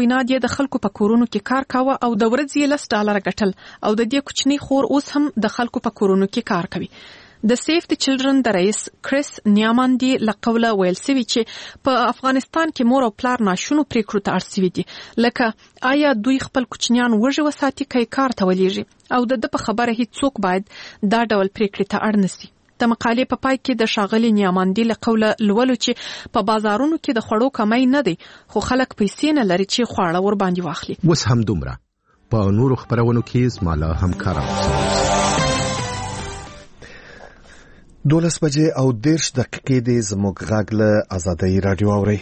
وینا دی د خلکو په کورونو کې کار کاوه او د ورځې $10 ګټل او د دې کوچنی خور اوس هم د خلکو په کورونو کې کار کوي. د سیف د چلډرن د رئیس کریس نیاماندي لقوله ویل سوي چې په افغانستان کې مور او پلار ناشونو پریکړو ته اړ سوي دي، لکه آیا دوی خپل کوچنیان وږي وساتي کای کار ته ولېږي او د په خبره هیڅوک باید دا ډول پریکړې ته اړ نشي. د مقالې په پای کې د ښاغلي نیاماندي لقوله لولو چې په بازارونو کې د خوړو کمای نه دی، خو خلک پیسې نه لري چې خواړه ور باندې واخلي. وس هم دومره په نورو خبرونو کې زماله همکارم 12 بجې او 10 دقیقې د زموږ غږ له آزادۍ رادیو اوري.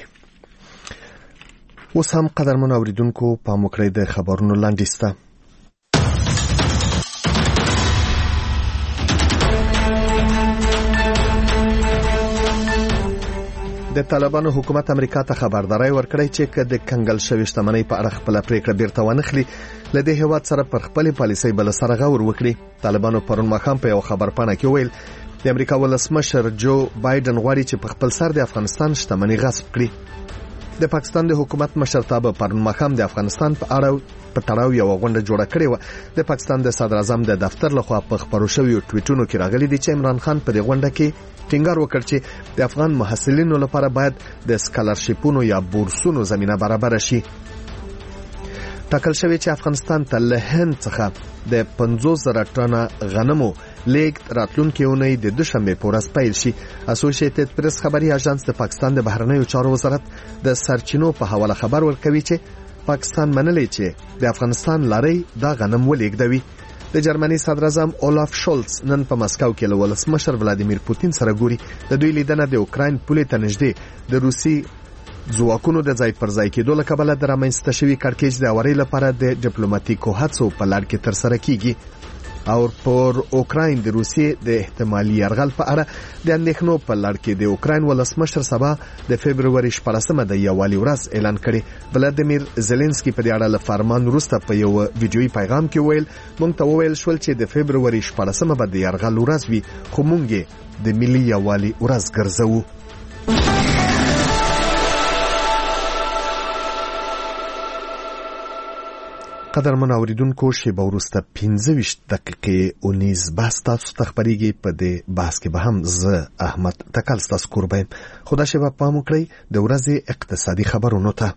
اوس هم قدرمن اوریدونکو په مکړې د خبرونو لاندې د طالبانو حکومت امریکا ته خبرداري ورکړی چې که د کنګل شوی شتمنۍ په اړه خپل پریکړه بیرته ونخلي، لدې هیواد سره پر خپل پالیسۍ بل سره غور وکړي. طالبانو پرون ماښام په یو خبرپاڼه کې ویل د امریکا ولسمشر جو بایدن غواړي چې په خپل سر د افغانستان شتمنۍ غصب کړي. د پاکستان د حکومت مشرتابه پرون ماښام د افغانستان په اړه په تړاو یو غونډه جوړه کړې و. د پاکستان د صدر اعظم د دفتر لخوا په خبرو شویو ټویټونو کې راغلي دي چې عمران خان په دې غونډه کې ټینګار وکړ چې د افغان محصلینو لپاره باید د سکالرشیپونو یا بورسونو زمينه برابر شي. ټاکل شوی چې افغانستان ته له هند څخه د 50,000 ټنه غنمو لیږد راتلونکي اونۍ د دوشنبه په ورځ پیل شي. اسوسییټډ پریس خبري اژانس د پاکستان د بهرنیو چارو وزارت د سرچینو په حواله خبر ورکوي چې پاکستان منلي چې د افغانستان لاري دا غنم ولېږدوي. د جرمني صدر اعظم اولاف شولز نن په مسکو کې له ولسمشر ولادیمیر پوتین سره ګوري. د دوی لیدنه د اوکراین پولې ته نږدې د روسي ځواکونو د ځای پر ځای کېدو له کبله د رامنځته شوي کړکېچ د اوري لپاره د ډیپلوماټیکو هڅو په لړ کې ترسره کیږي. او پر اوکراین د روسیې د احتمالي یرغل په اړه د اندېښنو په لړ کې د اوکراین ولسمشر سبا د فبرवरी 14مه د یووالي ورځ اعلان کړي. ولادیمیر زيلنسکي په دې اړه له فرمان وروسته په یو ویډیويي پیغام کې ویل موږ ته وویل شول چې د فبرवरी 14مه به د یرغل ورځ وي، خو موږ د ملي یووالي ورځ ګرځو. قدرمن اوریدونکو شیبه وروسته 15 دقیقې 19 بحث تاسو ته خبرېږي. په دې بحث کې به هم زه احمد تکل ستاسو قربان خدا شیبه پام وکړئ د ورځې اقتصادي خبرونو ته.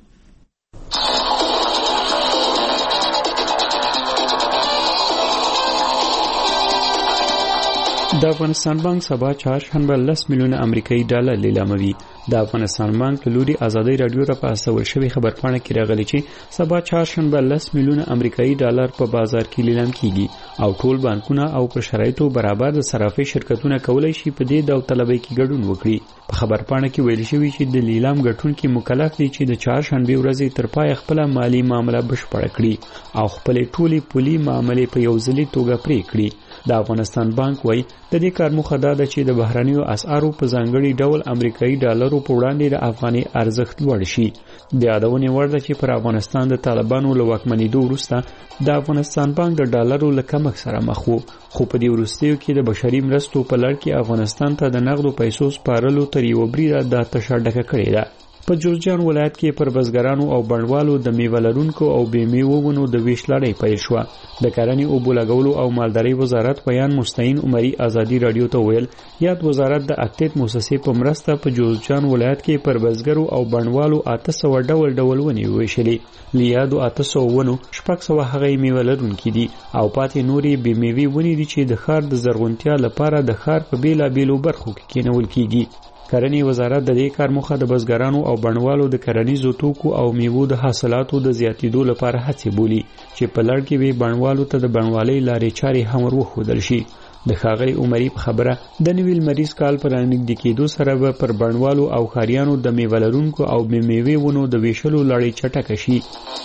د افغانستان بانک سبا چهارشنبه 10 میلیونه امریکایي ډالر لیلاموي. د افغانستان بانک لوري آزادۍ رادیو ته په استول شوی خبرپاڼه کې راغلی چې سبا چهارشنبه 10 میلیونه امریکایي ډالر په بازار کې لیلام کیږي او ټول بانکونه او پر شرایطو برابر د صرافي شرکتونه کولای شي په دې داوطلبۍ کې ګډون وکړي. په خبرپاڼه کې ویل شوی چې د لیلام ګټونکي مکلف دي چې د چهارشنبه ورځې تر پای خپل مالی معامله بشپړه کړي او خپل ټولي پولي معاملې په یو ځلي توګه پرې کړي. د افغانستان بانک وایي د دې کار موخه دا ده چې د بهرنیو اسعارو په ځانګړي ډول امریکایي ډالرو په وړاندې د افغاني ارزښت لوړ شي. د یادونې وړ ده چې پر افغانستان د طالبانو له واکمنېدو وروسته د افغانستان بانک د ډالرو له کمښت سره مخ و، خو په دې وروستیو کې د بشري مرستو په لړ کې افغانستان ته د نغدو پیسو سپارلو تر یو بریده دا تشه ډکه کړې ده. په جورجان ولایت کې پر بزګرانو او بڼوالو د میوه لرونکو او بې میوو ونو د ویش لړۍ پیل شوه. د کرنې اوبو لګولو او مالدارۍ وزارت بیان مستعین عمري آزادي رادیو ته ویل یاد وزارت د اکتیت موسسې په مرسته په جورجان ولایت کې پر بزګرو او بڼوالو 800 ډول ونې ویشلې. لیادو 800 ونو 600 هغه میوه لرونکي دي او پاتې نورې بې میوې ونې دي چې د ښار د زرغونتیا لپاره د ښار په بیلابیلو برخو کې کېنول کیږي. کرنې وزارت د دې کار موخه د بزګرانو او بڼوالو د کرنیزو توکو او میوو د حاصلاتو د زیاتېدو لپاره هڅې بولي چې په لړ کې به بڼوالو ته د بڼوالۍ لارې چارې هم ورښودل شي. د ښاغلي عمري په خبره د نوي لمریز کال پر نږدې کېدو سره به پر بڼوالو او ښاریانو د میوه لرونکو او بې میوې ونو د ویشلو لړۍ چټکه شي.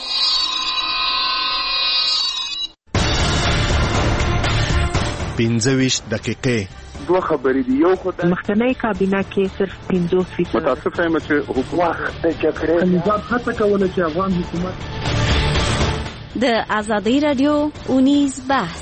15 دقیقې دوه خبرې دي. یو خو د مخکنی کابینه کې صرف 50% متاسفه یم چې حکومت د جګړې نظام هڅه کوله چې افغان حکومت د آزادۍ رادیو 19 بحث.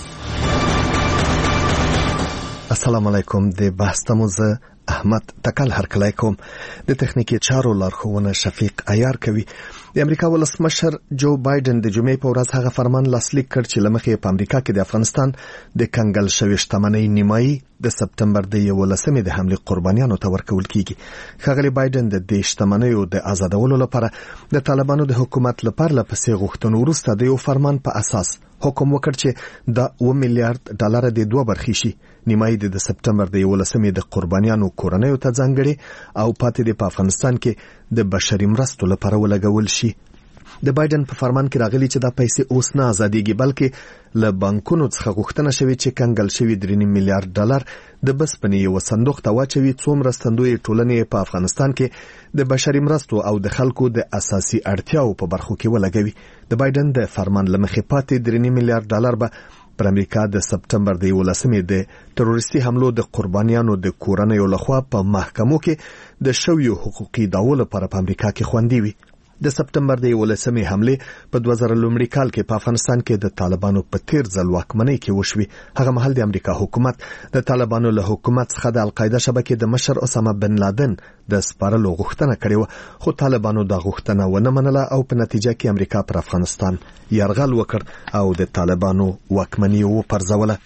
السلام علیکم. د بحث تموزه احمد تکل هرکلی کوم. د تخنیکی چارو لارښوونه شفیق عیار کوي. د امریکا ولسمشر جو بایدن د جمعې په ورځ هغه فرمان لاسلیک کړ چې لمخې په امریکا کې د افغانستان د کنګل شوی شتمنۍ نیمایي د سپتمبر د 11مې د حمله قربانیانو ته ورکول کیږي. ښاغلی بایدن د دې شتمنیو د آزادولو لپاره د طالبانو د حکومت لپاره لپسې غوښتنو وروسته د یو فرمان په اساس حکم وکړ چې د 1 میلیارډ ډالر د دوه برخې شي. نیمایي د سپتمبر د 11مې د قربانیانو کورنیو ته ځانګړي او پاتې د افغانستان کې د بشري مرستو لپاره ولګول شي. د بایدن په فرمان کې راغلي چې دا پیسې اوس نه آزادېږي بلکې له بانکونو څخه غوښتنه شوې چې کنګل شوی 3 میلیارډ ډالر د بسپنې یو صندوق ته واچوي څو مرستندوی ټولنې په افغانستان کې د بشري مرستو او د خلکو د اساسي اړتیاو په برخو کې ولګوي. د بایدن د فرمان لمخې پاتې 3 میلیارډ ډالر به پر امریکا د سپتمبر د 11مې د تروریستي حملو د قربانیانو د کورنیو لخوا په محکمو کې د شویو حقوقي دعوو لپاره په امریکا کې خوندي وي. د سپتمبر د 11مې حمله په 2000 کال کې په افغانستان کې د طالبانو په تیر ځل واکمنۍ کې وشوي. هغه مهال د امریکا حکومت د طالبانو له حکومت څخه د القاعده شبکې د مشر اسامه بن لادن د سپارلو غوښتنه کړې و، خو طالبانو د غوښتنه ونه منله او په نتیجه کې امریکا پر افغانستان یرغل وکړ او د طالبانو واکمنۍ وپرځوله.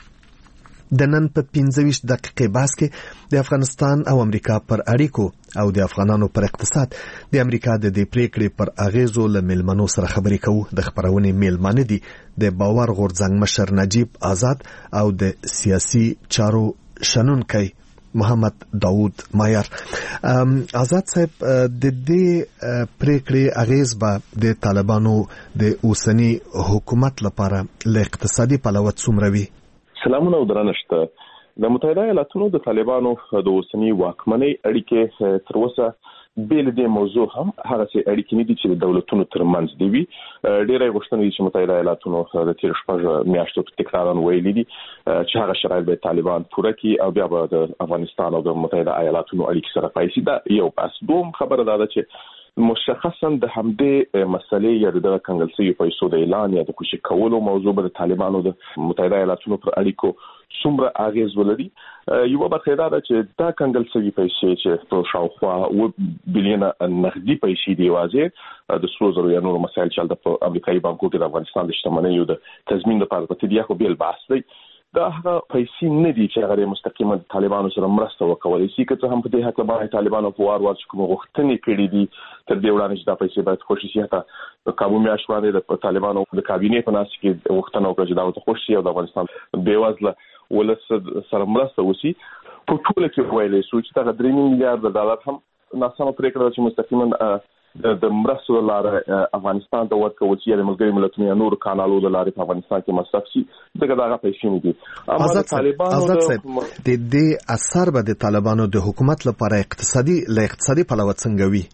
د نن په 15 دقیقې بحث کې د افغانستان او امریکا پر اړیکو او د افغانانو پر اقتصاد د امریکا د دې پریکړې پر اغیزو له ملمنو سره خبرې کوو. د خبرونې میلمانه دي د باور غورځنګ مشر نجیب آزاد او د سیاسي چارو شنونکی محمد داوود مایر. آزاد صاحب، د دې پریکړې اغیز به د طالبانو د اوسنی حکومت لپاره له اقتصادي پلوه څومره وي؟ سلامونه او درنښت. د متحده ایالاتونو د طالبانو د اوسنی واکمنۍ اړیکې تر اوسه بیل د موضوع هم هغه څه اړیکې نه دي چې د دولتونو ترمنځ دي وي. ډېرې غوښتنې دي چې متحده ایالاتونو د تیر شپږ میاشتو تکرارا ویلي دي چې هغه شرایط به طالبان پوره کړي او بیا به د افغانستان او د متحده ایالاتونو اړیکې سره پایسي. دا یو بس. دوم خبره ده چې مشخصا د همدې مسلې یا د کنګل شوی پیسو د اعلان یا د کوشش کولو موضوع به د طالبانو د متحده ایالاتونو پر اړیکو څومره اغیز ولري. یو برخه دا ده چې دا کنګل شوی پیسې چې په شاوخوا 1 بلین نقدي پیسې دی واځي د سروزرو یا نور مسایل چې د امریکایي بانکونو کې د افغانستان د شتمنیو د تضمین لپاره په تدیا خو بیل بحث دی. دا هغه پیسې نه دي چې هغه مستقیما طالبانو سره مرسته وکولای شي. که څه هم په دې حق باندې طالبانو په وار کوم غوښتنې کړې دي تر دې وړاندې چې دا پیسې باید خوشي حتی کابو میاشت باندې د طالبانو د کابینې په ناس کې غوښتنه وکړه چې دا ته خوشي او د افغانستان بیوزله ولس سره مرسته وشي. په ټول کې ویلې شو چې دا 3 میلیارډ ډالر هم ناسمه پریکړه چې مستقیما د مرستو لپاره افغانستان ته ورکول شي د ملګري ملتونو یا نور کانالونو لپاره په افغانستان کې مصرف شي. دغه پیسې نه دي. اما طالبانو د دې اثر به د طالبانو د حکومت لپاره اقتصادي پلوه څنګه وي؟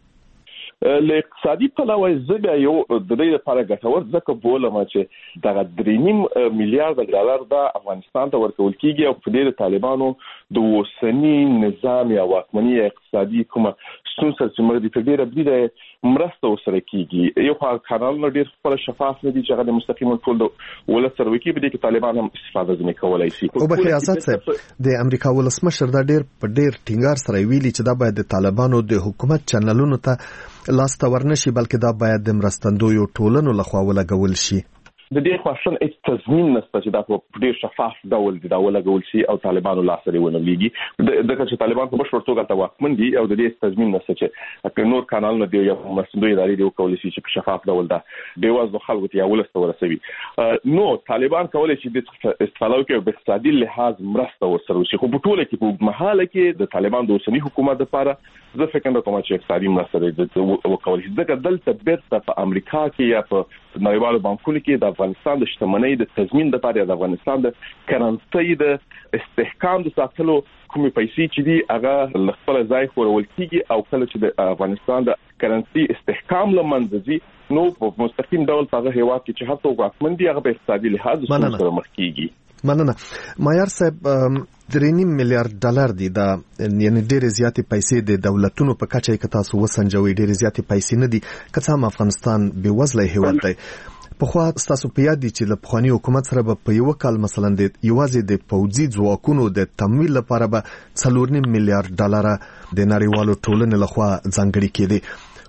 له اقتصادي پلوه زبیا یو د دې لپاره ګټور ځکه بولم چې دا 3 میلیارډ ډالر د افغانستان ته ورکول کیږي او په دې طالبانو د اوسنی نظام یا واکمنۍ اقتصادي کومه ستونزه چې موږ د ډیره بریده مرسته وسره کیږي. یو کانالونه ډیر خپل شفاف نه دي چې هغه مستقیما ټول ولسر وکي به د طالبان هم استفاده ځنه کولای شي. او په آزاد صاحب د امریکا ولسمشر دا ډیر په ډیر ټینګار سره ویلي چې دا باید د طالبانو د حکومت چنلونو ته لاس ته ورنشي بلکې دا باید د مرستندویو ټولنو لخوا ولګول شي. د دې خاصن هیڅ تضمین نشته چې دا په ډیر شفاف ډول دی دا ولګول شي او طالبانو لاسري ونه لګي. دغه چې طالبان په بشپړ توګه ته واکمن دي او د دې تضمین نشته چې نور کانالونه دی یا مسندوی ادارې دی کولای شي چې په شفاف ډول دا بیوازو خلکو ته ولسته ورسوي. نو طالبان کولای شي د استفاده کوي په اقتصادي لحاظ مرسته ورسره شي. خو په ټوله کې په محاله کې د طالبان د اوسنی حکومت لپاره زه فکر کوم چې اقتصادي مرسته وکولای شي. ځکه دلته بیرته په امریکا کې یا په نړیوالو بانکونو کې د افغانستان د شتمنۍ د تضمین لپاره د افغانستان د کرنسۍ د استحکام د ساتلو کومې پیسې چې دي هغه خپل ځای خورول کیږي او کله چې د افغانستان د کرنسۍ استحکام لمنځه ځي نو په مستقیم ډول په هیواد کې چې هڅه وکړي دی هغه په اقتصادي لحاظ سره مخ کیږي. مننه. مایر صاحب، 3 میلیارډ ډالر دي دا یعنی ډېر زیاتې پیسې د دولتونو په کچه کې تاسو وسنجوي ډېر زیاتې پیسې نه دي. که څه هم افغانستان بې وزله هیواد دی. په خوا تاسو په یاد دي چې له پخوانی حکومت سره په یو کال مثلا د یوازې د پوځي ځواکونو د تمویل لپاره به 4.5 میلیارډ ډالر د نړیوالو ټولنې لخوا ځانګړي کېدي.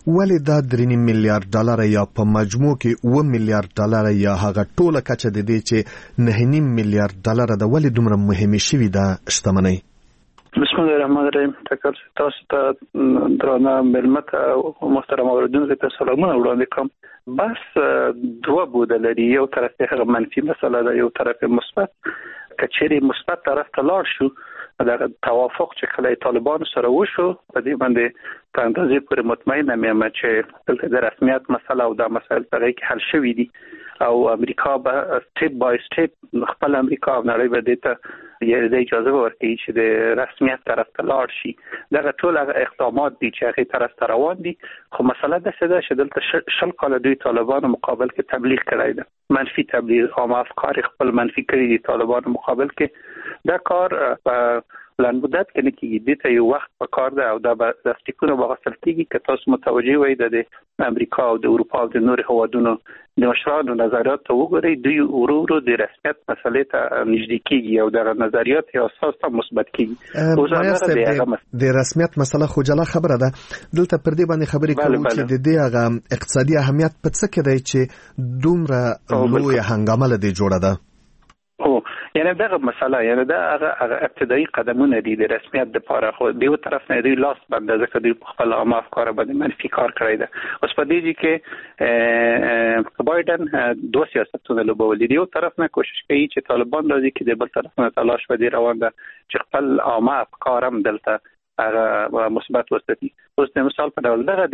ولې دا 3 میلیارډ ډالر یا په مجموع کې 2 میلیارډ ډالر یا هغه ټوله کچه د دې چې 9.5 میلیارډ ډالر د ولې دومره مهمه شوې ده شتمنۍ؟ بسم الله الرحمن الرحیم. تاسو ته درانه ملمت او محترم اوریدونکو ته سلامونه وړاندې کوم. بس دوه بوده لري، یو طرف هغه منفي مسله ده، یو طرف مثبت. کچېری مثبت طرف ته لاړ شو، دا توافق چې کله طالبان سره وشو په دې باندې په اندازې پورې مطمئنه یم چې دلته د رسمیت مسله او دا مسایل په کې حل شوي دي او امریکا به سټیپ بای سټیپ خپل امریکا او نړۍ به دې ته د اجازه ورکړي چې د رسمیت طرف ته لاړ شي. دغه ټول اقدامات دي چې هغه طرف ته روان دي، خو مسله ده چې دلته 10 کال دوی طالبانو مقابل کې تبلیغ کړی ده، منفي تبلیغ او افکار خپل منفي کړی دي طالبانو مقابل کې. دا کار لن مدت کې نه کېږي، دې ته یو وخت پکار ده او دا د سټیکونو بغسل کېږي که تاسو متوجه وئ د امریکا او د اروپا او د نورو هیوادونو د مشرانو نظریات ته وګورئ، دوی ورو ورو د رسمیت مسلې ته نږدې کېږي او د نظریات یا اساس ته مثبت کېږي. د رسمیت مسله خو جلا خبره ده، دلته پر دې باندې خبرې کوو چې د دې هغه اقتصادي اهمیت په څه کې دی چې دومره لوی هنګامه لدې جوړه ده. یعنی دغه مسله، یعنی دا هغه ابتدایي قدمونه دي د رسمیت لپاره، خو د یو طرف نه دی لاس باندې ځکه دوی په خپل عامه افکار باندې منفي کار کړی ده. اوس په دې کې بایدن دوه سیاستونه لوبولي، یو طرف نه کوشش کوي چې طالبان راځي کې د بل طرف نه تلاش ودی روان ده چې خپل عامه افکار هم دلته هغه مثبت وساتي. اوس د مثال په ډول دغه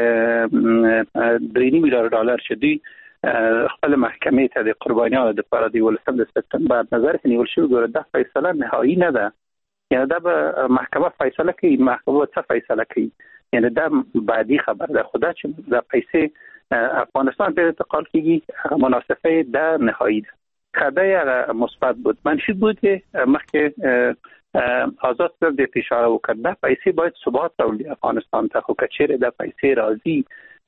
د 3 میلیارډ ډالر چې دوی خپل محکمې ته د قربانیانو لپاره د 18 سپتامبر نظر کې نیول شوی، ګوره دا فیصله نهایی نه ده، یعنی دا به محکمه فیصله کوي، محکمه څه فیصله کوي، یعنی دا بعدي خبر ده. خدا چې دا پیسې افغانستان ته انتقال کیږي مناسبه ده نهایی ده. خدای مثبت بود، منفی بود مخکې آزاد صدر د اشاره وکړ دا پیسې باید ثبات راوړي افغانستان ته، خو کچېره دا پیسې راځي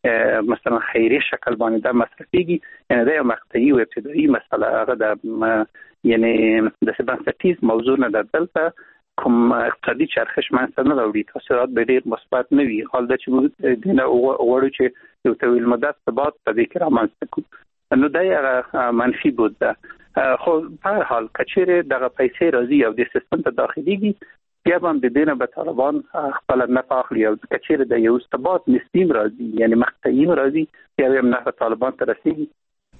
مثلا خیری شکل باندې دا مصرفيږي، یعنی دا یو مقطعي او ابتدایي مسله هغه د یعنی د سبانسټیز موضوع نه ده، دلته کوم اقتصادي چرخش منځ نه راوړي، تاثیرات به ډیر مثبت نه وي. حال دا چې موږ دینه وړو چې یو طویل مدت ثبات په دې کې رامنځته کوو، نو دا یو منفي بود ده. خو په هر حال کچېره دغه پیسې راځي او د سیستم ته داخليږي، بیا هم د دینه به طالبان خپل نه اخلي او کچېره د یو ثبات نسبیم راځي، یعنی مقطعي راځي، بیا هم نه طالبان ته رسیږي.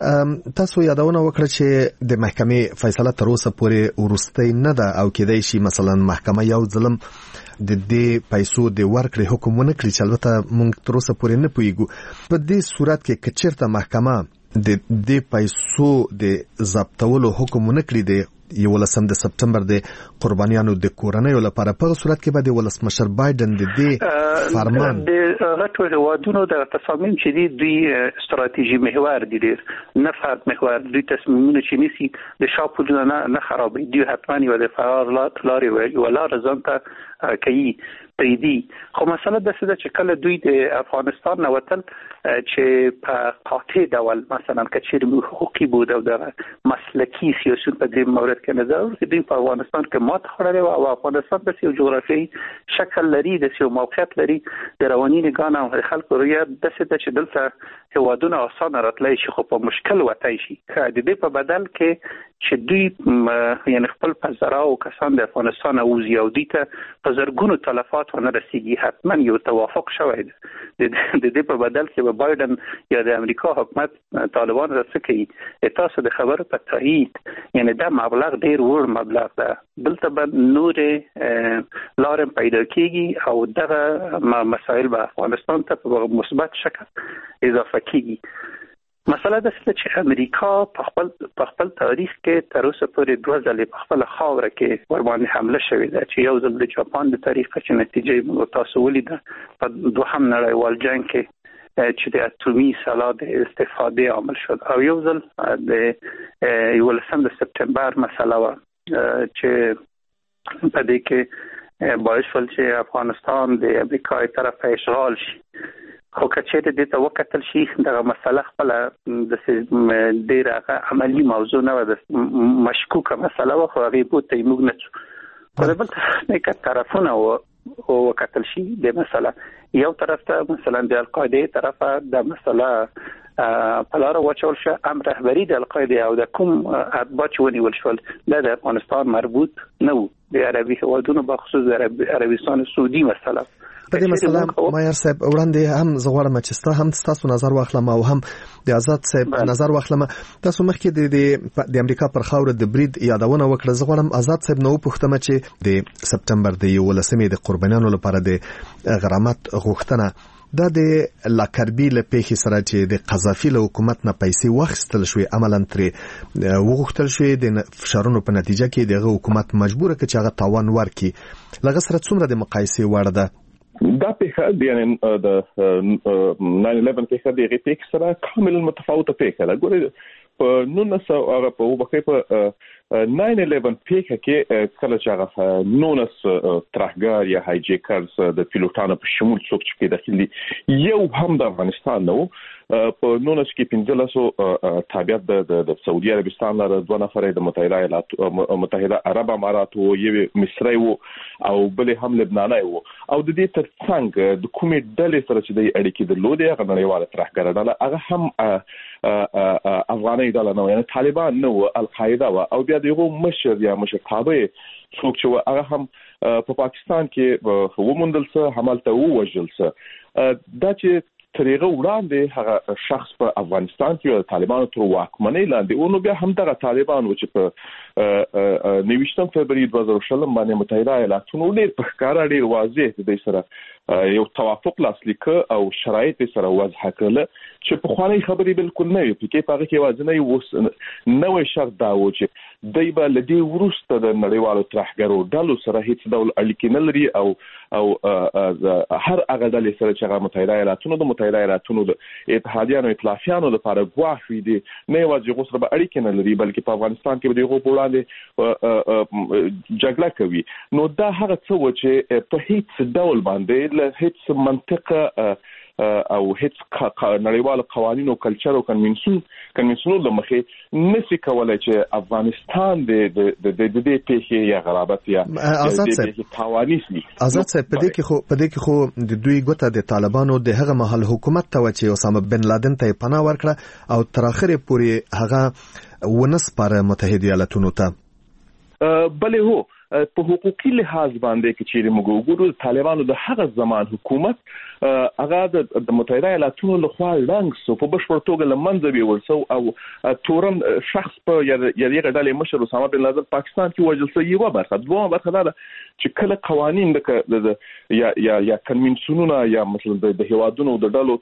تاسو یادونه وکړه چې د محکمې فیصله تر اوسه پورې ورسته نه ده او کېدای شي مثلا محکمه یو ظلم د دې پیسو د ورکړې حکم ونه کړي، چې البته موږ تر اوسه پورې نه پوهیږو. په دې صورت کې کچېرته محکمه د دې پیسو د ضبطولو حکم ونه کړي د 11 سپتمبر د قربانیانو د کورنیو لپاره، په صورت کې به د ولسمشر بایدن د دې فرمان د غټو هیوادونو د تصامیم چې دوی استراتیژي محور دي، ډیر نه فرد محور، دوی تصمیمونه چې نیسي د شاپورونه نه خرابوي، دوی حتما یو د فرار لارې ولا رضان ته کوي پریدي. خو مسله د څه چې کله دوی د افغانستان نه وتل چې په قاطع ډول مثلا کچېر حقوقي بود او د مسلکی سیاست په دې مورد کې نظر چې دوی په افغانستان کې مات خړلې او افغانستان د یو جغرافیایي شکل لري، د یو موقعیت لري، د رواني نگاه او خلکو ریا د څه چې دلته هوادونه آسان راتلای شي خو په مشکل وتای شي. د دې په بدل کې چې دوی یعنی خپل فزرا او کسان د افغانستان او زیادی ته په زرګونو تلفات ونه رسیږي، حتما یو توافق شوی دی. د دې په بدل کې به بایدن یا د امریکا حکومت طالبان راڅکي تاسو د خبرو په تایید، یعنی دا مبلغ ډیر ور مبلغ ده، دلته به نور لارم پیدا کیږي او دغه مسائل به افغانستان ته په مثبت شکل اضافه کیږي. مسله ده چې امریکا په خپل تاریخ کې تر اوسه پورې 2 ځلې په خپل خاوره کې ور باندې حمله شوې ده، چې یو ځل د جاپان د تاریخ چې نتیجه موږ تاسو ولیده په دوهم نړیوال جنگ کې چې د اټومي سلاح د استفاده عامل شد، او یو ځل د 11 سپتامبر مسله و چې په دې کې باعث شول چې افغانستان د امریکا طرف اشغال شي. خو کچېره د ته وکتل شي دغه مسله خپل د ډیره عملی موضوع نه و، مشکوکه مسله و، خو هغه په تیموګ نه په بل طرفونه وکتل شي د مسله یو طرف ته مثلا د القاعده طرفه د مسله پلار وچول شه امر رهبری د القاعده او د کوم اتباع ونیول شول د افغانستان مربوط نه و د عربي هوادونو بخصوص د عربستان سعودي مسله په دې مسله مایر صاحب وړاندې هم زغوړم چې تاسو نظر واخلم او هم د آزاد صاحب نظر واخلم. تاسو مخکې د امریکا پر خاور د برید یادونه وکړه. زغوړم آزاد صاحب نو پوښتنه چې د سپتمبر د 11مې د قربانیانو لپاره د غرامت غوښتنه دا د لاکربی له پیښې سره چې د قذافي له حکومت نه پیسې واخیستل شوې عملاً ترې وغوښتل شوې د فشارونو په نتیجه کې دغه حکومت مجبور کړ چې هغه تاوان ورکړي. لږ سره څومره د مقایسې وړ ده دا پیښه یعنی د 9/11 پیښه د پیښې سره کاملا متفاوته پیښه ده. ګورئ په 1900 په وبکې په 9/11 پیښه کې کله چې هغه 19 ترهګر یا هایجیکرز د پیلوټانو په شمول څوک چې داخلي یو هم د افغانستان نه وو. په 19 کې 1500 تابعیت د سعودي عربستان لپاره 2 نفر د متحده عرب امارات او یو مصری وو او بل هم لبناني وو او د دې ترڅنګ د کومې ډلې سره چې د اړیکې درلودې هغه نړیواله ترهګر ډله هغه هم افغاني ډله نه یعنی طالبان نه وو القاعده وو او بیا دغه مشرتابه څوک چې هغه هم په پاکستان کې ومندل څه حملته ووجل څه دا چې طریقه وړاندې هغه شخص په افغانستان کې د طالبانو تر واکمنۍ لاندې او نو بیا هم دغه طالبان چې په 19 فبراير 2020 باندې متحده ایالاتونو ډېر په ښکاره ډېر واضح د دې سره یو توافق لاسلیک او شرایط سره وضع کړل چې په خواني خبرې بالکل نه وي په هغه کې وازنه یو نوې شرط دا و چې دای په لدی ورسته د نړیوالو ترهګرو ډلو سره هیڅ ډول اړیکې نه لري او هر هغه ډلې سره چې هغه متحده ایالاتونو د اتحادیانو ائتلافیانو لپاره ګواښ وي دي نه یوازې غوسه به اړیکې نه لري بلکې په افغانستان کې به دغه په وړاندې جګړه کوي. نو دا هغه څه و چې په هیڅ ډول باندې له هیڅ منطقه او هیڅ نړیوال قوانینو کلچر او کنونسیونو د مخې نسی کولای چې افغانستان د دې پیښې یا غرابت یا د قوانینو آزاد صاحب په دې کې خو د دوی ګوته د طالبانو د هغه محل حکومت ته چې اسامه بن لادن ته پناه ورکړه او تر اخره پورې هغه ونسپاره متحده ایالاتونو ته. بلې هو په حقوقي لحاظ باندې کې چې موږ وګورو طالبانو د هغه زمان حکومت هغه د متحده ایالاتونو لخوا لنګ سو په بشپړ توګه لمنځه بیول سو او تورن شخص په یوه ډلې مشر اسامه بن لادن پاکستان کې وژل شو. یو دوه برخه ده چې کله قوانين د یا کنونسیونونه یا مثلا د هوادونو د ډلو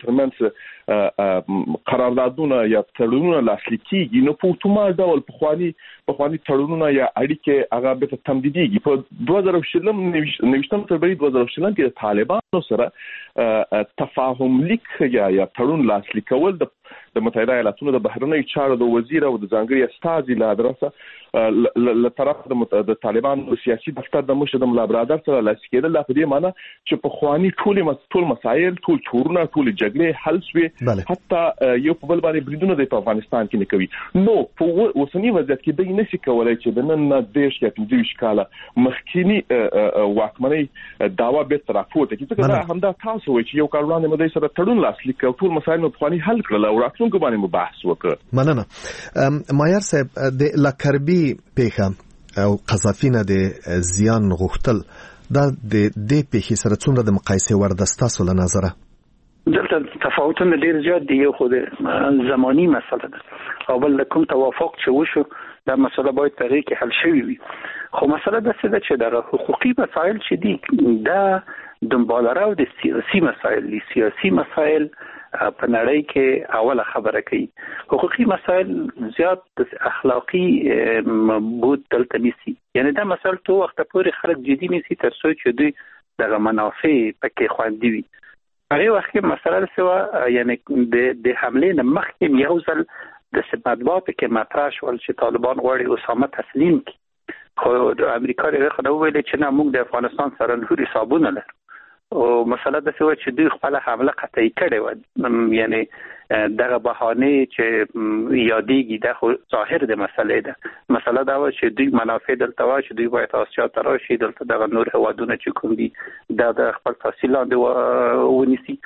ترمنځ قراردادونه یا تړونونه لاسلیک کیږي نو په اتومات ډول په خواني تړونونه یا اړیکې هغه به تمدیديږي. په 2020 فبراير 2020 کې د طالبانو سره تفاهم لیک یا تړون لاسلیکول د متحده ایالاتونو د بهرنیو چارو د وزیر او د ځانګړي استازي له ادرسه له طرف د طالبانو سیاسي دفتر د مشر د ملا برادر سره لاسلیکېدل په دې معنی چې په خواني ټول مسایل ټول چورونه ټول جګړې حل شوي حتی یو په بل باندې بریدونه د افغانستان کې نه کوي. نو په اوسنی وضعیت کې د نسی کولای چې د نن دیش یا 15 کاله مخکینی واکمنۍ داوا به تر راپورته کې څنګه همدا تاسو وایي چې یو کال وړاندې مده سره تړون لاسلیک او ټول مسایل په خواني حل کړل او راتلونکو باندې مباحث وکړ. مننه. مایر صاحب د لاکربی پیښه او قذافي نه د زیان غوښتل دا د دې پیښې سره څومره د مقایسې وړ ده ستاسو له نظره؟ دلته تفاوتونه ډیر زیات دي. یو خو د زماني مسله ده او بل کوم توافق چې وشو دا مسله باید په کې حل شوي وي. خو مسله ده چې د حقوقي مسایل چې دي دا دنباله راو د سیاسي مسایل دي. سیاسي مسایل په نړۍ کې اوله خبره کوي. حقوقي مسایل زیات اخلاقی بود دلته نيسي. یعنی دا مسایل تو وخت پورې خلک جدي نيسي تر څو چې دوی د منافع پکې خوندي وي. هغه وخت کې مسله سوا یعنی د حمله نه مخکې یو ځل د سبادبات کې مطرح شول چې طالبان غواړي اسامه تسلیم کړي. خو د امریکا لپاره خو نو ویل چې نه موږ د افغانستان سره نور حسابونه لرو او مسله د څه چې دوی خپل حمله قطعي کړې و، یعنی دغه بهانه چې یادېږي د خو ظاهر د مسلې ده. مسله دا و چې دوی منافع دلته و چې دوی باید آسیا ته راشي، دلته دغه نور هوادونه چې کوم دي د خپل تحصیل لاندې ونیسي،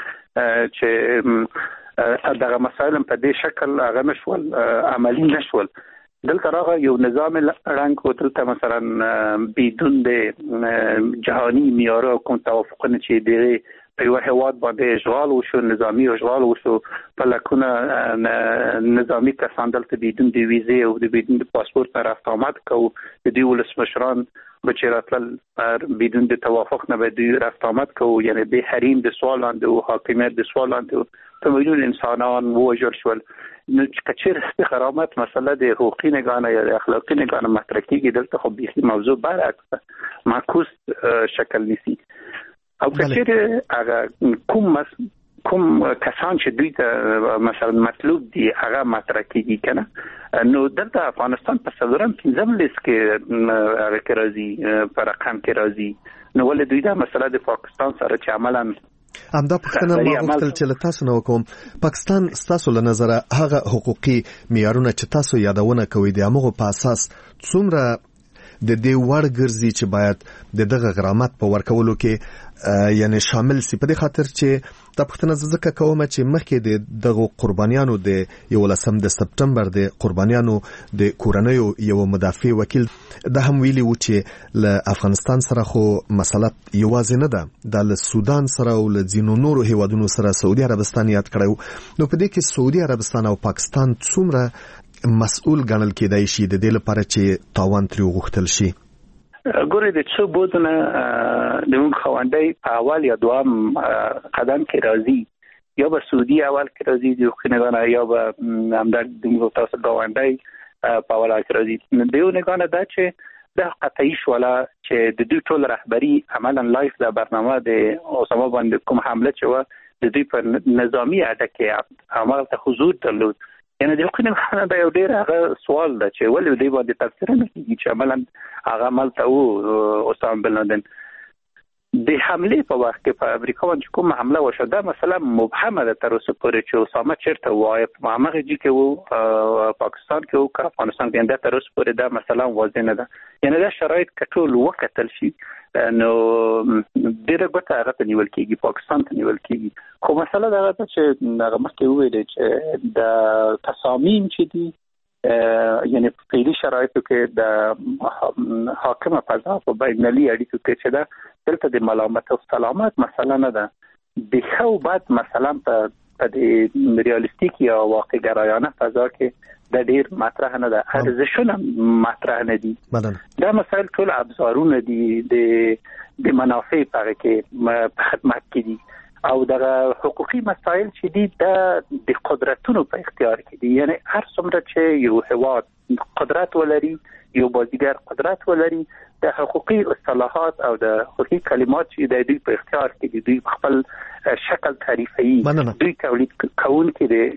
چې دغه مسایل په دې شکل هغه نشول عملی نشول. دلته راغی یو نظام رنگ و دلته مثلا بدون د جهانی معیار کوم توافقونه چې دی په یو هواد باندې اشغال وشو، نظامی اشغال وشو، پلکونه نظامی کسان دلته بدون د ویزه او د بدون د پاسپورت نه رفت آمد کو، د دوی ولسمشران بچراتل بدون د توافق نه به دوی رفت آمد کو، یعنی به حریم د سوال لاندې او حاکمیت د سوال لاندې تمایل انسانان وژل شول. نو کچیر استقامت مسله د حقوقي نگانه یا د اخلاقی نگانه مطرح کیږي، دلته خو به موضوع برعکس معکوس شکل نیسي. او کچیر هغه کوم کسان چې دوی ته مثلا مطلوب دي هغه مطرح کیږي کنه، نو دلته افغانستان په څلورم پنځم لیست کې هغه کې راځي، په رقم کې راځي. نو ولې دوی دا مسله د پاکستان سره چې عملاً همدا پوښتنه ما غوښتل چې له تاسو نه وکوم. پاکستان ستاسو له نظره هغه حقوقي معیارونه چې تاسو یادونه کوي د هغه په اساس څومره د دې وړ ګرځي چې باید د دغه غرامت په ورکولو کې یعنی شامل سي؟ په دې خاطر چې د پښتنه ځکه کومه چې مخکې د دغه قربانیانو د 11 د سپټمبر د قربانیانو د کورنیو یو مدافع وکیل د هم ویلي و چې له افغانستان سره خو مسله یوازې نه ده، د سودان سره او له ځینو نورو هیوادونو سره سعودي عربستان یاد کړو. نو په دې کې سعودي عربستان او پاکستان څومره مسؤل ګڼل کېدای شي د دې لپاره چې تاوان ترې وغوښتل شي؟ ګورې د څو بودونه د موږ خوندې په اول یا دوام قدم کې راځي، یا به سعودي اول کې راځي د خنګانه، یا به همدغه د موږ تاسو غونډای په اول کې راځي. دیو نگانه دا چې د قطعي شولا چې د دوی ټول رهبری عملاً لایف د برنامه د اسامه باندې کوم حمله چې و د دوی په نظامی اډه کې عمل ته حضور درلود. یعنی د خنګانه دا یو ډیر هغه سوال ده چې ولې دوی باندې تفسیر نه کیږي چې عملاً هغه عمل ته و اسامه بن لادن د حمله په وخت کې په امریکا باندې کوم حمله وشو. دا مثلا مبهمه ده تر اوسه پورې چې اسامه چیرته وای په هغه ځای کې وو، پاکستان کې وو، افغانستان کې دا تر اوسه پورې دا مثلا واضح نه ده. یعنی دا شرایط کټول وکتل شي نو ډیره ګټه هغه ته نیول کېږي، پاکستان ته نیول کېږي. خو مسله دا ده چې هغه مخکې وویل چې د تصامیم چې دي یعنی په پیلي شرایطو کې د حاکمه فضا په بینالمللي اړیکو کې چې دا دلته د ملامت او سلامت مسله نه ده، د خو بعد مثلا په د ریالیستیک یا واقع ګرایانه فضا کې د ډیر مطرح نه ده، ارزښونه مطرح نه دي. دا مسایل ټول ابزارونه دي د منافع په کې په خدمت کې دي، او دغه حقوقي مسایل چې دي د قدرتونو په اختیار کې دي. یعنی هر څومره چې یو هواد قدرت ولري، یو بازیګر قدرت ولري، د حقوقي اصطلاحات او د حقوقي کلمات چې د دوی په اختیار کې دي، دوی خپل شکل تعریفي دوی تولید کوونکي دي.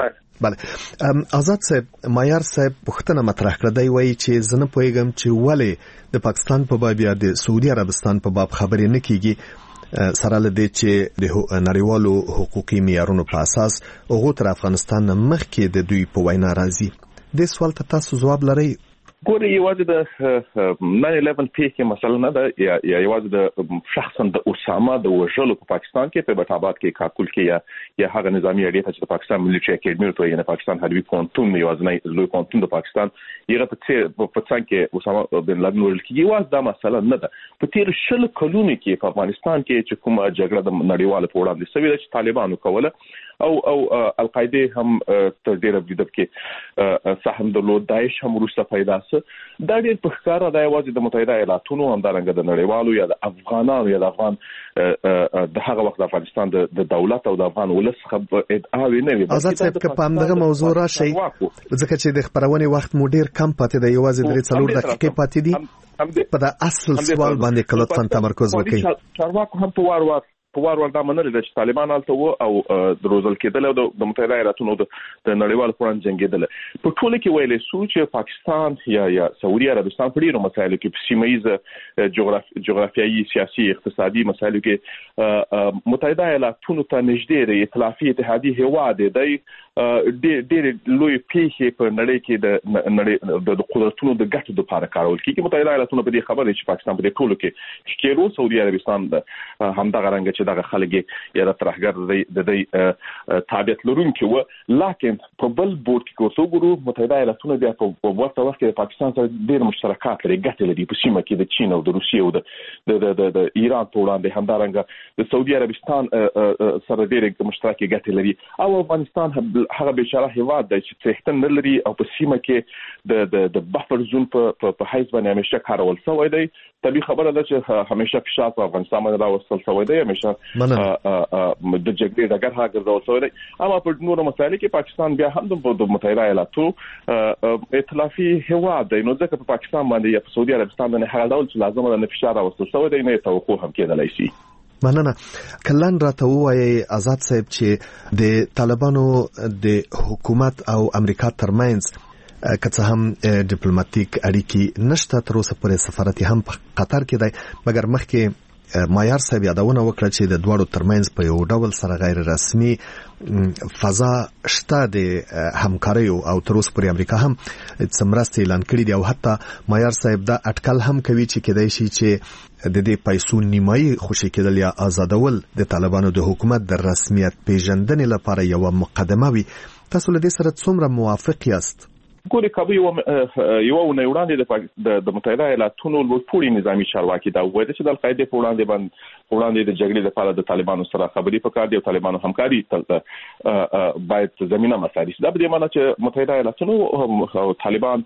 بله آزاد صاحب، معیار صاحب پوښتنه مطرح کړه، دی وایي چې زه نه پوهیږم چې ولې د پاکستان په باب یا د سعودي عربستان په باب خبرې نه کیږي، سره لدې چې د نړیوالو حقوقي معیارونو په اساس هغه تر افغانستان مخکې د دوی په وینا راځي. د سوال ته تاسو جواب لرئ؟ ګوره یوازې د 9/11 پیښه مسله نه ده، یا یوازې د شخصا د اسامه د وژلو په پاکستان کې په بټاباد کې کاکول کې یا هغه نظامی اړیکه چې د پاکستان ملي اکیډمي ته یعنی پاکستان حربي پونتون یوازې لوی پونتون د پاکستان یغه په څنګه کې اسامه بن لادن وژل کېږي، یوازې دا مسله نه ده. په تیر 10 کلونو کې په افغانستان کې چې کومه جګړه د نړیوالو په وړاندې سوي چې طالبانو کوله او القاعده هم تر ډیره ویده کې سهم درلود، داعش هم وروسته پیدا سو. دا ډیر په ښکاره د یوازې د متحده ایالاتونو همدارنګه د نړیوالو یا د افغانانو یا د افغان د هغه وخت د افغانستان د دولت او د افغان ولس څخه ادعاوې نه وي. آزاد صاحب که په همدغه موضوع راشي، ځکه چې د خبرونې وخت مو ډیر کم پاتې دی، یوازې 3-4 دقیقې پاتې دي، په د اصل سوال باندې کله څنګه تمرکز وکړي؟ چارواکو هم په وار په وار وردا منل چې طالبان الته او د روزل کېدل او د متحده ایالاتونو د نړیوال قانون جنگیدل په ټوله کې ویلې سو چې پاکستان یا سعودي عربستان په ډیرو مسایلو کې سیمایي جغرافیایي سیاسي اقتصادي مسایلو کې متحده ایالاتونو ته نږدې دی ائتلافي اتحادیه هیواد دی ډېر لوی پیښې په نړۍ کې د قدرتونو د ګټو لپاره کارول کیږي. متحده ایالاتونو په دې خبره چې پاکستان په دې ټولو کې شکیرو سعودي عربستان همدغه رنګ چې دغه خلک یې د ترهګر د دې تابعیت لرونکي و، لکن په بل بورډ کې کوڅو ګورو متحده ایالاتونو بیا په ورته وخت کې پاکستان سره ډېر مشترکات لري، ګټې لري په سیمه کې د چین او د روسیې او د ایران په وړاندې، همدارنګه د سعودي عربستان سره ډېر مشترکې ګټې لري او افغانستان هغه بیچاره هیواد دی چې څښتن نه لري او په سیمه کې د بفر زون په حیث باندې همیشه کارول شوی دی. طبیعي خبره ده چې همیشه فشار په افغانستان باندې راوستل شوی دی، همیشه د جګړې ډګر هغه ګرځول شوی دی. اما په نورو مسایلو کې پاکستان بیا هم د متحده ایالاتو ائتلافي هیواد دی، نو ځکه په پاکستان باندې یا په سعودي عربستان باندې هغه ډول چې لازمه ده فشار راوستل شوی دی، نه توقع هم کېدلای شي. مننه. کلن راته وایي آزاد صاحب چې د طالبانو د حکومت او امریکا ترمنځ که څه هم ډیپلوماټیک اړیکې نشته، تر اوسه پورې سفارت هم په قطر کې دی، مګر مخکې مایار صاحب یادونه وکړه چې د دوړو ترمنځ په یو ډول سره غیر رسمي فضا شته د همکاري او تر اوسه پورې امریکا هم څمرسته اعلان کړی دی او حتی مایار صاحب دا اټکل هم کوي چې کېدای شي چې د دې پیسو نیمایي خوشی کېدل یا آزادول د طالبانو د حکومت د رسمیت پیژندنې لپاره یو مقدمه وي. تاسو له دې سره څومره موافق یاست؟ ګوري کابو یو نه وړاندې د متحده ایالاتونو لوړپوړي نظامی چارواکي دا وایي چې د القاعده په وړاندې د جګړې لپاره د طالبانو سره خبرې پکار دي او طالبانو همکاري باید زمينه مساري دا به معنی چې متحده ایالاتونو او طالبان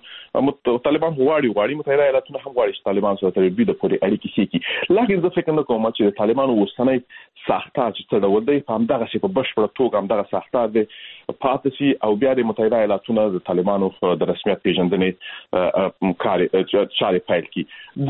غواړي متحده ایالاتونو هم غواړي چې طالبان سره تر دې پورې اړیکې سيکي، لکه زه فکر نه کوم چې طالبانو وسنۍ ساختار چې څه ډول دی په همدغه شی په بشپړه توګه همدغه ساختار دی پاتسي او بیا د متحده ایالاتونو د طالبانو د رسمیت پیژندنې چارې پیل کی.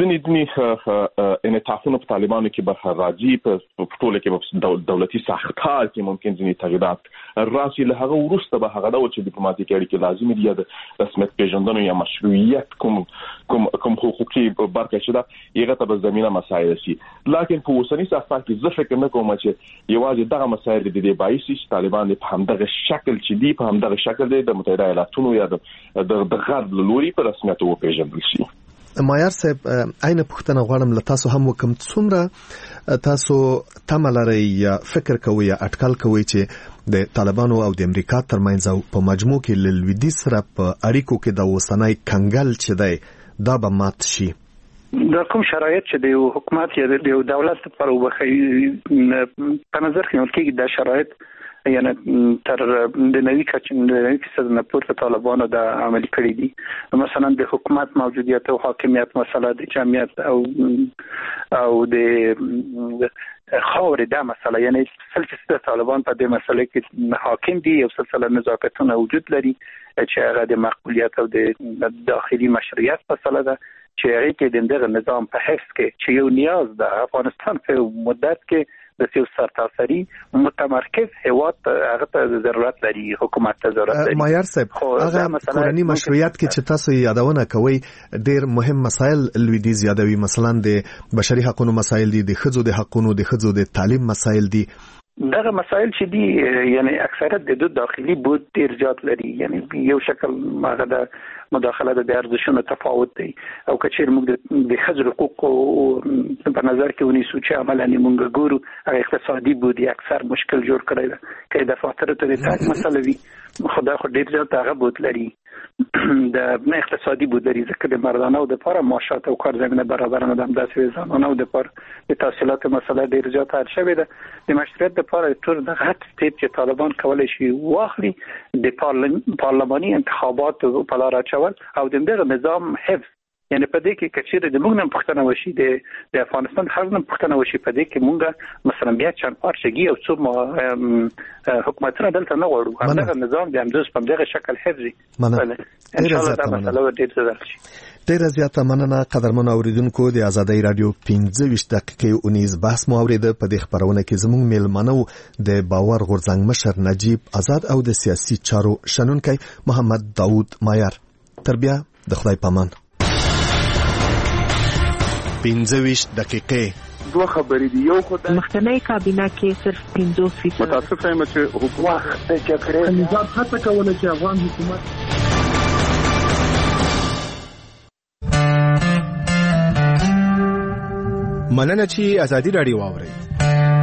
ځینې انعطافونه په طالبانو کې به راځي، په ټوله کې په دولتي ساختار کې ممکن ځینې تغیرات راشي. له هغه وروسته به هغه ډول چې ډیپلوماټیک اړیکې لازمي دي د رسمیت پیژندنې یا مشروعیت کوم حقوقي برخه چې دا یغه ته به زمينه مسایل شي. لکه په اوسنی ساختار کې زه فکر نه کوم چې یوازې دغه مسایل د دې باعث چې طالبان په همدغه شکل چې دی په همدغه شکل د متحده ایالاتونو یا د غرب لوري په رسمیت وپیژندل شي. مایار صاحب عین پښتنه غواړم له تاسو هم وکم څومره تاسو تملري یا فکر کوي یا اټکل کوي چې د طالبانو او د امریکا ترمنځ او په مجموع کې ل لویدیځ سره په اړیکو کې د وسنۍ کنګل چې دی دا به مات شي؟ دا کوم شرایط چې د حکومت یا د دولت پر وبخي په نظر کې ورکیږي دا شرایط یعنی تر د نوي کچې نه پورته طالبانو د عملي کړی دي. مثلا د حکومت موجودیت او حاکمیت مسله د جمعیت او د خاورې دا مسله، یعنی سلسله طالبان په دې مسله کې حاکم دي، یو سلسله نزاکتونه وجود لري چې هغه د مقبولیت او د داخلي مشروعیت مسله ده چې هغه کې دغه نظام په حفظ کې چې یو نیاز ده. افغانستان په مدت کې د سیاست سرتاسري متمرکز هیواد هغه ته ضرورت لري، حکومت ته ضرورت لري. مایار صاحب هغه کورنی مشروعیت کې چې تاسو یادونه کوي ډېر مهم مسایل لویدیځ یادوي، مثلا د بشري حقوقو مسایل دي، د ښځو د حقوقو، د ښځو د تعلیم مسایل دي. دغه مسایل چې دي یعنی اکثریت د داخلي بود ډیر زیات لري، یعنی یو شکل هغه د مداخله د ارزښتونو تفاوت دی او کچیر موږ د حضور حقوق په نظر کې ونیسو چې عملاً موږ ګورو هغه اقتصادي بود اکثر مشکل جوړ کړی دی کې د فاتوره ته د مسله وی خدای خو ډیر زیات هغه بود لري د اقتصادي بود لري ځکه د مردانه او د لپاره معاشات او کار زمينه برابر نه ده، د زنانه او د لپاره د تحصیلات مسله ډیر زیات حل شوې ده. د مشروعیت لپاره ټول د غټ سټیپ چې طالبان کولای شي واخلي د پارلماني انتخابات په لار اچول او د دغه نظام حفظ یعنی په دې کې کچېره د موږ نه پښتنه وشي د افغانستان خلک نه پښتنه وشي په دې کې موږ مثلا بیا چند پارچګي او څو حکومتونه دلته نه غواړو همدغه نظام د همدوس په دغه شکل حفظي ان شاء الله دا مسله ډېر څه درشي. ډیره زیاته مننه قدرمن اوریدونکو. د آزادۍ رادیو 15 دقیقې اونیز بحث مو اوریده. په دې خبرونه کې زموږ میلمنو د باور غورځنګ مشر نجیب آزاد او د سیاسي چارو شنونکی محمد داوود مایر. تر بیا د خدای پامان. 15 دقیقې دوه خبرې دي. یو خدای مخکنی کابینه کې صرف 50% متاسف یم چې حکومت د جګړې نظام هڅه کوله چې افغان حکومت مننه چې آزادي رادیو واوري.